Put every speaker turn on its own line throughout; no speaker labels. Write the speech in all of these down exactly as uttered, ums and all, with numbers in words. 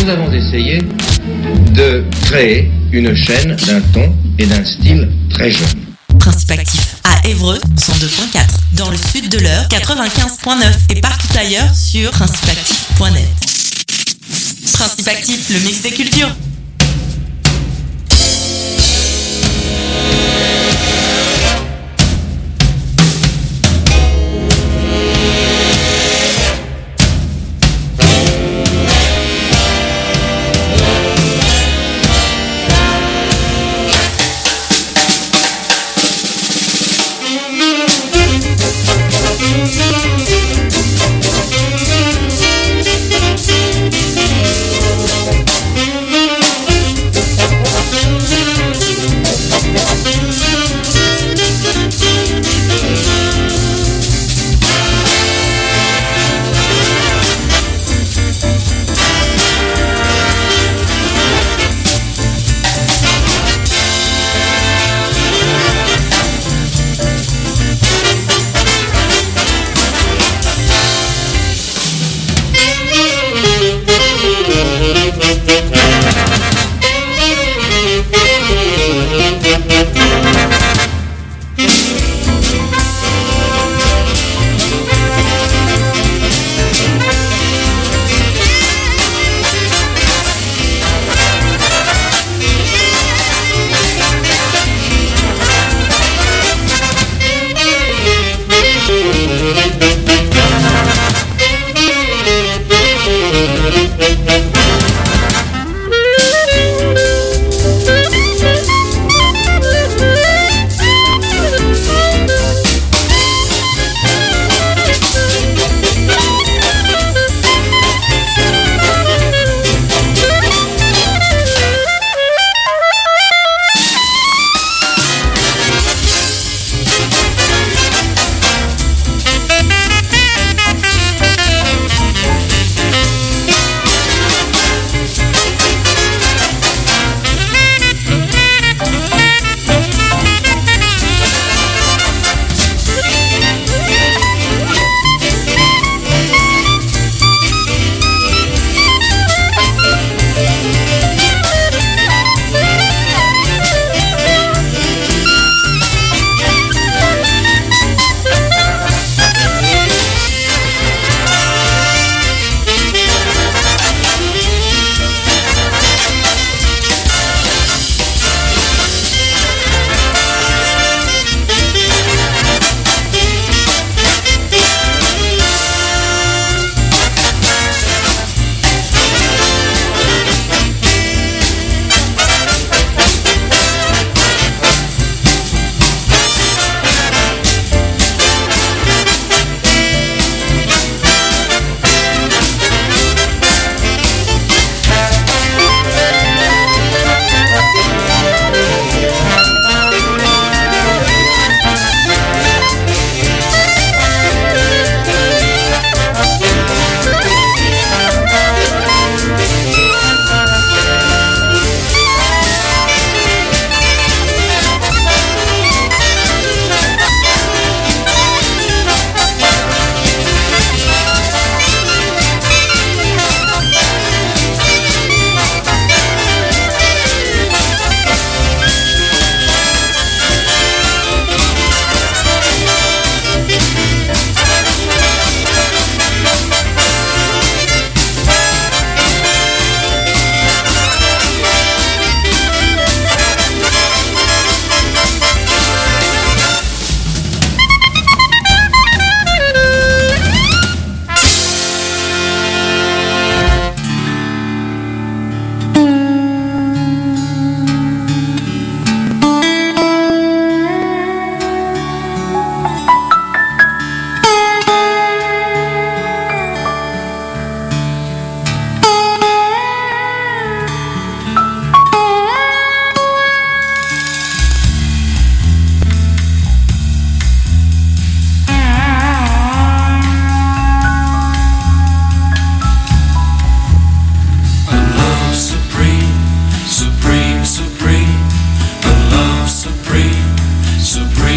nous avons essayé de créer une chaîne d'un ton et d'un style très jeune.
Principe actif à Évreux, cent deux virgule quatre, dans le sud de l'Eure, quatre-vingt-quinze virgule neuf et partout ailleurs sur principe actif point net. Principe actif, le mix des cultures.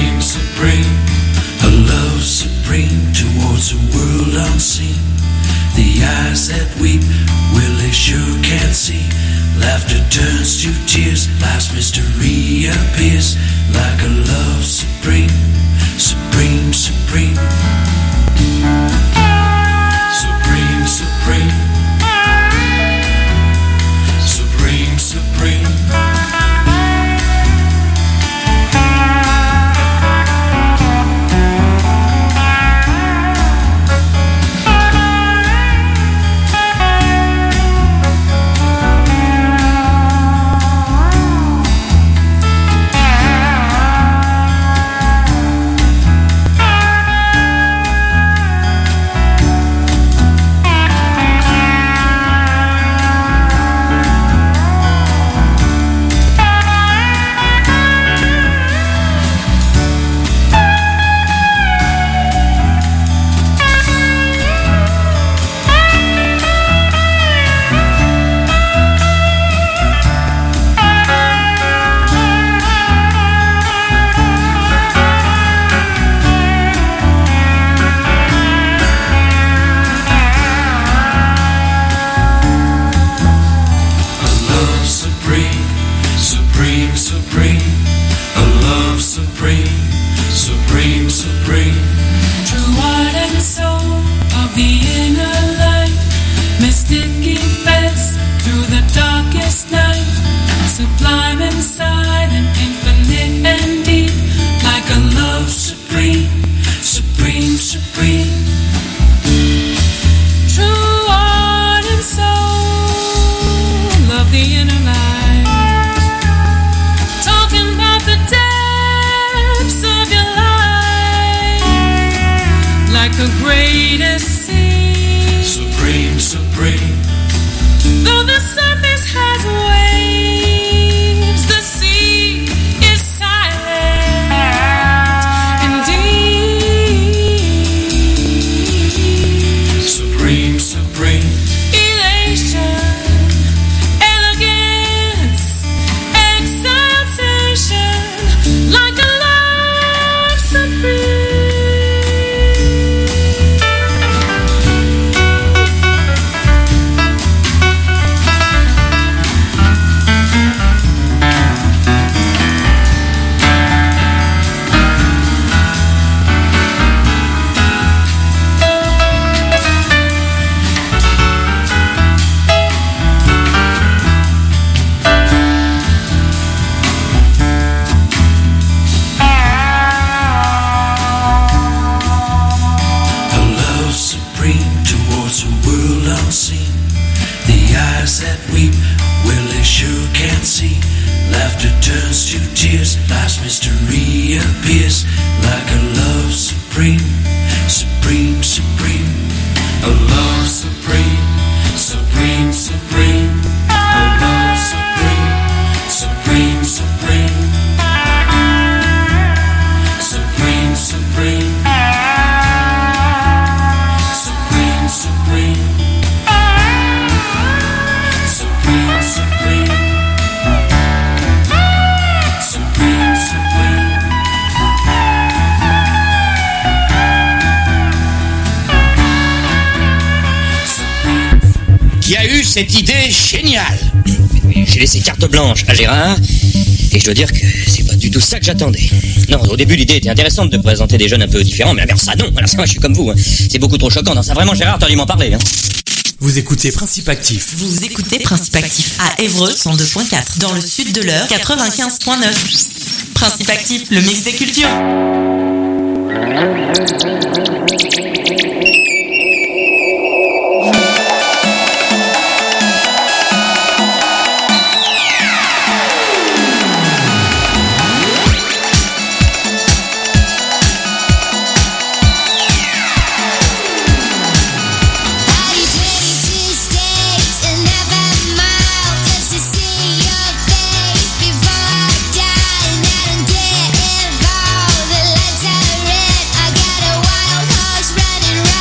unseen, The eyes that weep, well they sure can't see. Laughter turns to tears, life's mystery appears like a love supreme, supreme, supreme. Supreme, supreme. Supreme, supreme.
Cette idée géniale. J'ai laissé carte blanche à Gérard et je dois dire que c'est pas du tout ça que j'attendais. Non, au début l'idée était intéressante de présenter des jeunes un peu différents, mais alors ça non, alors ça moi je suis comme vous, hein. C'est beaucoup trop choquant. Non, ça vraiment Gérard, t'aurais dû m'en parler. Hein.
Vous écoutez Principe Actif.
Vous écoutez Principe Actif à Évreux cent deux point quatre, dans le sud de l'Eure quatre-vingt-quinze point neuf. Principe Actif, le mix des cultures.
Running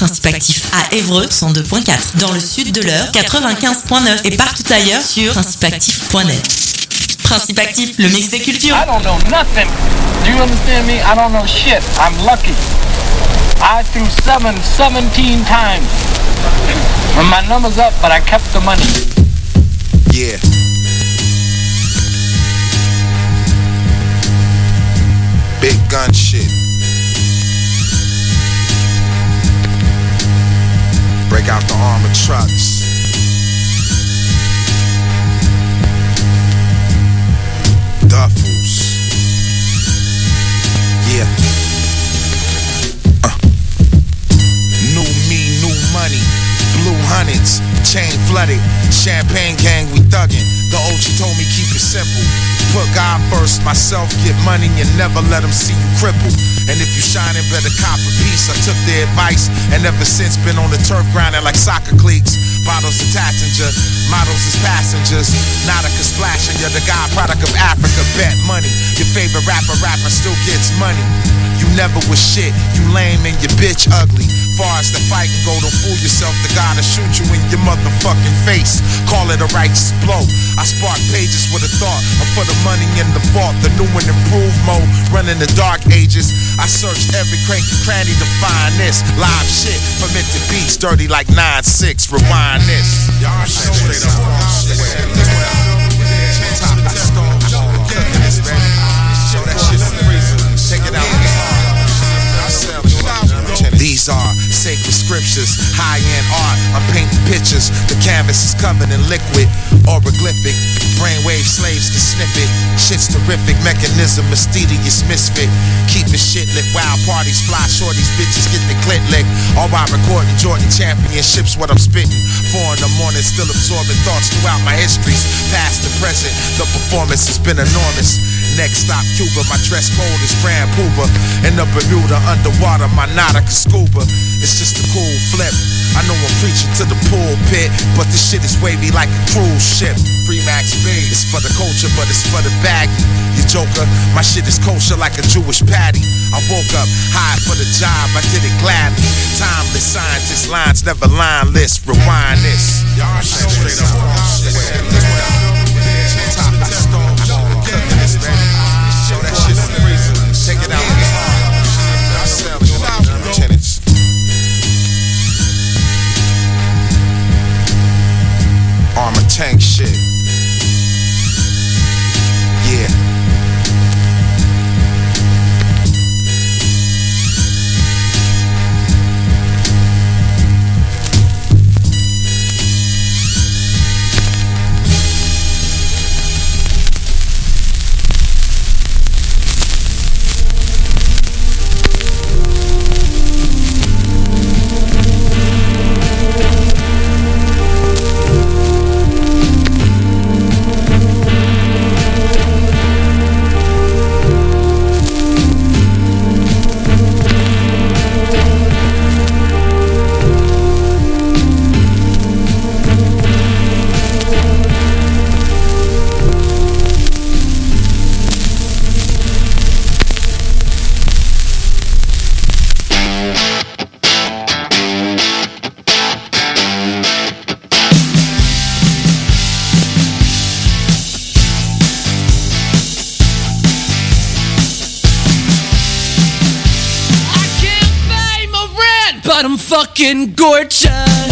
Principe Actif à Évreux cent deux point quatre, dans le sud de l'Eure quatre-vingt-quinze point neuf et partout ailleurs sur principe actif point net. Principe Actif, le mix des cultures.
I don't know nothing. Do you understand me? I don't know shit. I'm lucky. I threw seven, seventeen times. And my number's up, but I kept the money.
Yeah. Big gun shit. Break out the armored trucks. Duffels. Yeah. Uh. New me, new money. Blue hundreds. Chain flooded. Champagne gang, we thuggin'. The O G told me keep it simple. Put God first, myself, get money, and never let them see you cripple. And if you shining, better cop a piece. I took their advice, and ever since been on the turf grinding like soccer cleats. Bottles of Tattinger, models as passengers. Nautica splashing, you're the God product of Africa, bet money. Your favorite rapper, rapper still gets money. You never was shit, you lame and your bitch ugly. Far as the fight and go, don't fool yourself. The God will shoot you in your motherfucking face. Call it a righteous blow. I spark pages with a thought. I put the money in the vault, the new and improved mode. Running the dark ages. I searched every crank and cranny to find this. Live shit, fermented beats, dirty like nine six. Rewind this. Y'all straight up. Top of the stove. Show that shit in the freezer. Take it out. These are sacred scriptures, high-end art. I'm painting pictures. The canvas is covered in liquid, oroglyphic. Brainwave slaves can sniff it. Shit's terrific. Mechanism, mysterious misfit. Keeping shit lit. Wild parties, fly shorties, bitches get the clit lick. All while recording Jordan championships. What I'm spitting. Four in the morning, still absorbing thoughts throughout my histories, past and present. The performance has been enormous. Next stop, Cuba. My dress code is Grand Puba. In the Bermuda, underwater, my Nautica scuba. It's just a cool flip. I know I'm preaching to the pulpit, but this shit is wavy like a cruise ship. Free Max B. It's for the culture, but it's for the baggy. You joker, my shit is kosher like a Jewish patty. I woke up high for the job, I did it gladly. Timeless scientist lines, never lineless. Rewind this. Y'all straight up. Top of the stove. Cooking this, man. Show that shit in the freezer. Take it out. Tenants. Armor tank shit. Yeah.
Fucking gorgeous.